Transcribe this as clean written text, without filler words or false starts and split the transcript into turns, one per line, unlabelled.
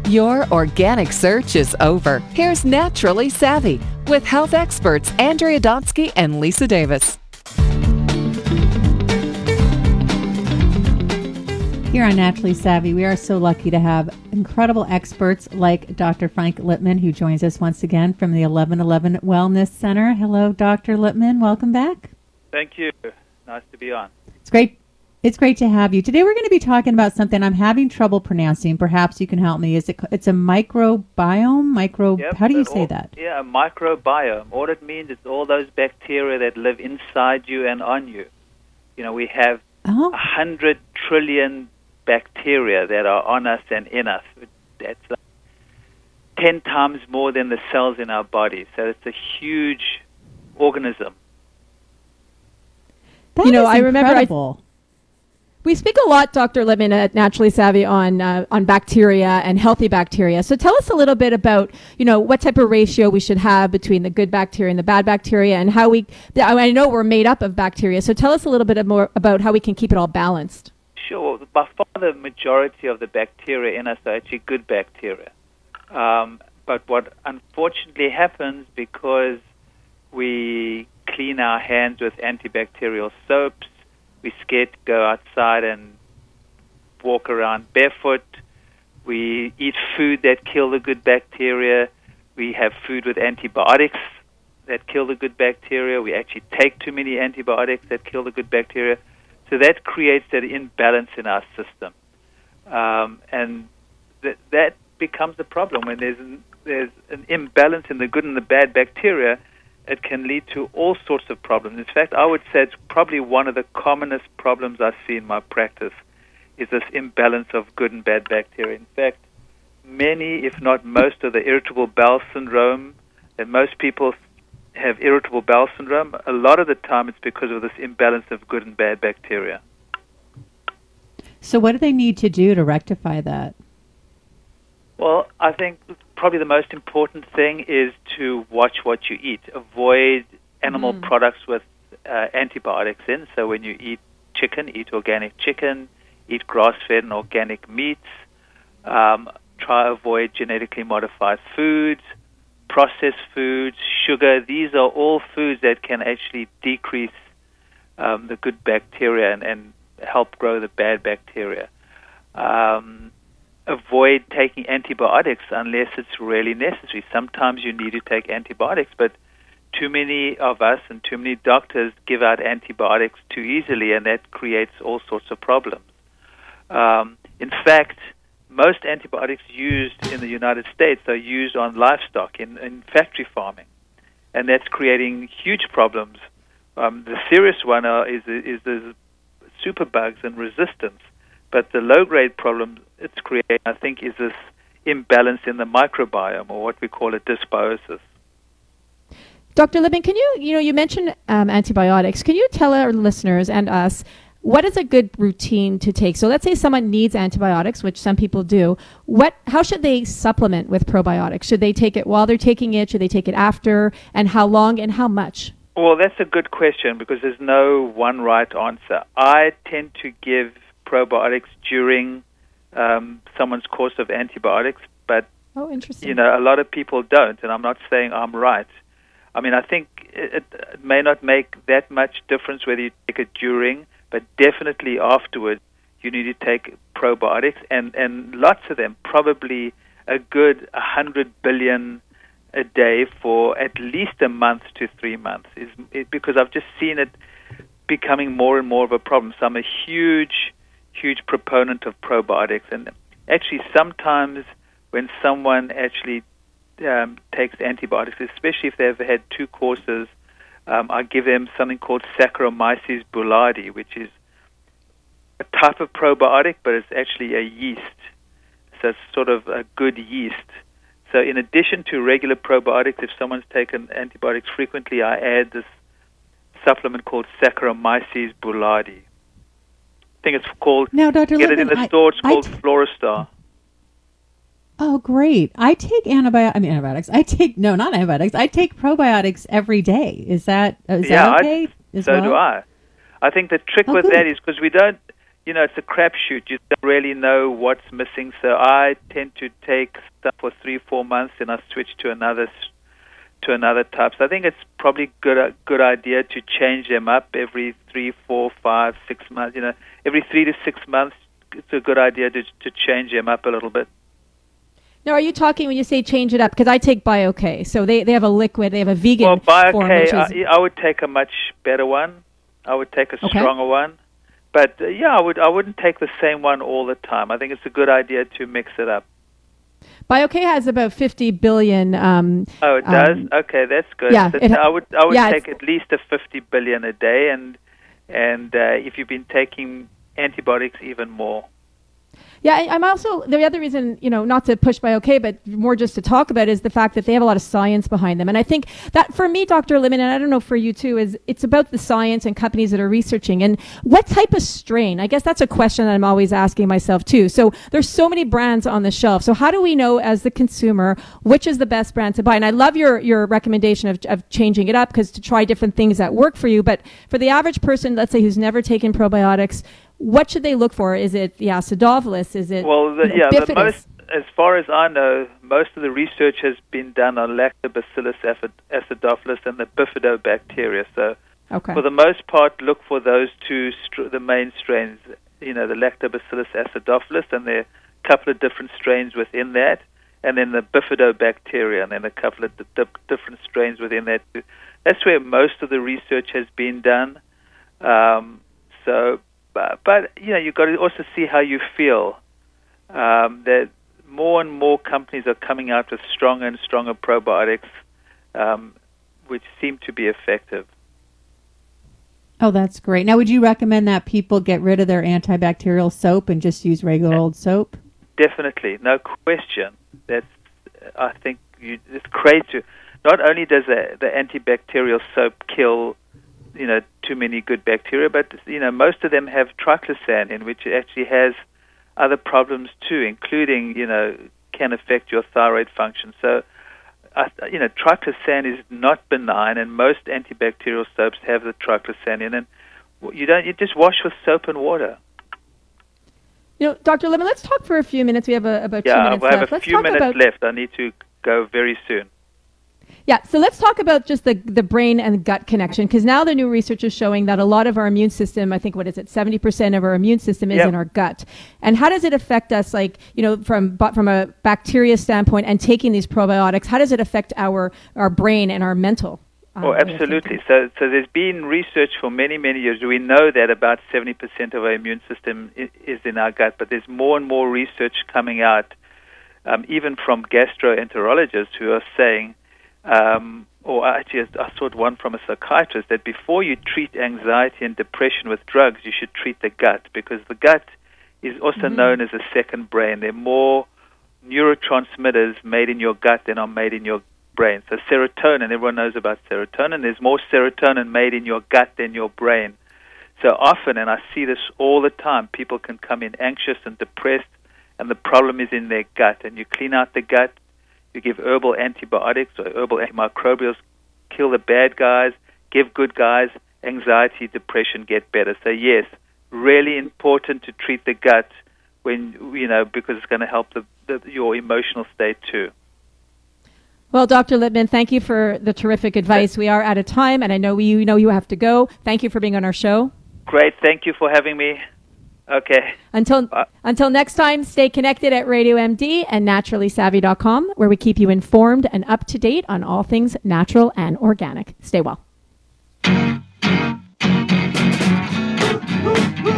Your organic search is over. Here's Naturally Savvy with health experts Andrea Donsky and Lisa Davis.
Here on Naturally Savvy, we are so lucky to have incredible experts like Dr. Frank Lipman, who joins us once again from the 1111 Wellness Center. Hello, Dr. Lipman. Welcome back.
Thank you. Nice to be on.
It's great to have you. Today we're going to be talking about something I'm having trouble pronouncing. Perhaps you can help me. It's a microbiome?
Yep,
how do you say that?
Yeah, a microbiome. All it means is all those bacteria that live inside you and on you. You know, we have 100 trillion bacteria that are on us and in us. That's 10 times more than the cells in our body. So it's a huge organism.
That is
I remember
incredible.
We speak a lot, Dr. Lipman, at Naturally Savvy on bacteria and healthy bacteria. So tell us a little bit about, what type of ratio we should have between the good bacteria and the bad bacteria, and how I know we're made up of bacteria. So tell us a little bit more about how we can keep it all balanced.
Sure. By far the majority of the bacteria in us are actually good bacteria. But what unfortunately happens, because we clean our hands with antibacterial soaps, we're scared to go outside and walk around barefoot. We eat food that kill the good bacteria. We have food with antibiotics that kill the good bacteria. We actually take too many antibiotics that kill the good bacteria. So that creates that imbalance in our system. And that becomes a problem. When there's an imbalance in the good and the bad bacteria, it can lead to all sorts of problems. In fact, I would say it's probably one of the commonest problems I see in my practice is this imbalance of good and bad bacteria. In fact, many, if not most, of the irritable bowel syndrome, and most people have irritable bowel syndrome, a lot of the time it's because of this imbalance of good and bad bacteria.
So what do they need to do to rectify that?
Well, I think probably the most important thing is to watch what you eat. Avoid animal products with antibiotics in. So when you eat chicken, eat organic chicken, eat grass-fed and organic meats. Try avoid genetically modified foods, processed foods, sugar. These are all foods that can actually decrease the good bacteria and help grow the bad bacteria. Avoid taking antibiotics unless it's really necessary. Sometimes you need to take antibiotics, but too many of us and too many doctors give out antibiotics too easily, and that creates all sorts of problems. In fact, most antibiotics used in the United States are used on livestock in factory farming, and that's creating huge problems. The serious one is the superbugs and resistance. But the low-grade problem it's creating, I think, is this imbalance in the microbiome, or what we call a dysbiosis.
Dr. Lipman, can you mentioned antibiotics. Can you tell our listeners and us what is a good routine to take? So let's say someone needs antibiotics, which some people do. How should they supplement with probiotics? Should they take it while they're taking it? Should they take it after? And how long and how much?
Well, that's a good question because there's no one right answer. I tend to give probiotics during someone's course of antibiotics, but
interesting.
A lot of people don't, and I'm not saying I'm right. I mean, I think it may not make that much difference whether you take it during, but definitely afterwards you need to take probiotics, and lots of them, probably a good 100 billion a day for at least a month to 3 months, because I've just seen it becoming more and more of a problem. So I'm a huge proponent of probiotics, and actually sometimes when someone actually takes antibiotics, especially if they've had 2 courses, I give them something called Saccharomyces boulardii, which is a type of probiotic, but it's actually a yeast. So it's sort of a good yeast. So in addition to regular probiotics, if someone's taken antibiotics frequently, I add this supplement called Saccharomyces boulardii. I think it's called,
now, Dr.
get
Lipman,
it in the store, it's called Floristar.
Oh, great. I take antibiotics. I take probiotics every day. Is that okay?
So do I. I think the trick with that is because we don't, it's a crapshoot. You don't really know what's missing. So I tend to take stuff for 3-4 months, and I switch to another type. So I think it's probably good idea to change them up every 3, 4, 5, 6 months. Every 3 to 6 months, it's a good idea to change them up a little bit.
Now, are you talking when you say change it up? Because I take BioK, so they have a liquid, they have a vegan
form. Well,
BioK,
I would take a much better one. I would take a stronger one. But I wouldn't take the same one all the time. I think it's a good idea to mix it up.
BioK has about 50 billion.
It does? Okay, that's good.
Yeah,
I would take at least a 50 billion a day, and if you've been taking antibiotics, even more.
Yeah, I'm also, the other reason, not to push BioK, but more just to talk about is the fact that they have a lot of science behind them. And I think that for me, Dr. Littman, and I don't know for you too, is it's about the science and companies that are researching. And what type of strain? I guess that's a question that I'm always asking myself too. So there's so many brands on the shelf. So how do we know as the consumer which is the best brand to buy? And I love your recommendation of changing it up, because to try different things that work for you. But for the average person, let's say, who's never taken probiotics, what should they look for? Is it the acidophilus? Is it
the most, as far as I know, most of the research has been done on Lactobacillus acidophilus and the bifidobacteria. So for the most part, look for those two, the main strains, the Lactobacillus acidophilus, and there are a couple of different strains within that, and then the bifidobacteria, and then a couple of different strains within that. That's where most of the research has been done. But you've got to also see how you feel. That more and more companies are coming out with stronger and stronger probiotics, which seem to be effective.
Oh, that's great. Now, would you recommend that people get rid of their antibacterial soap and just use regular old soap?
Definitely, no question. I think it's great to. Not only does the antibacterial soap kill too many good bacteria, but most of them have triclosan in, which actually has other problems too, including can affect your thyroid function. So triclosan is not benign, and most antibacterial soaps have the triclosan in, and you just wash with soap and water.
Dr. Littman, let's talk for a few minutes. We have about 2 minutes left.
I have a few minutes left. I need to go very soon.
Yeah, so let's talk about just the brain and gut connection, because now the new research is showing that a lot of our immune system, I think, 70% of our immune system is in our gut. And how does it affect us, from a bacteria standpoint, and taking these probiotics, how does it affect our brain and our mental?
Absolutely. So there's been research for many, many years. We know that about 70% of our immune system is in our gut, but there's more and more research coming out, even from gastroenterologists who are saying, or actually I saw one from a psychiatrist, that before you treat anxiety and depression with drugs, you should treat the gut, because the gut is also known as a second brain. There are more neurotransmitters made in your gut than are made in your brain. So serotonin, everyone knows about serotonin. There's more serotonin made in your gut than your brain. So often, and I see this all the time, people can come in anxious and depressed, and the problem is in their gut. And you clean out the gut, you give herbal antibiotics or herbal antimicrobials, kill the bad guys, give good guys, anxiety, depression get better. So yes, really important to treat the gut because it's going to help your emotional state too.
Well, Dr. Littman, thank you for the terrific advice. We are out of time, and I know you have to go. Thank you for being on our show.
Great. Thank you for having me. Okay.
Until next time, stay connected at Radio MD and naturallysavvy.com, where we keep you informed and up to date on all things natural and organic. Stay well.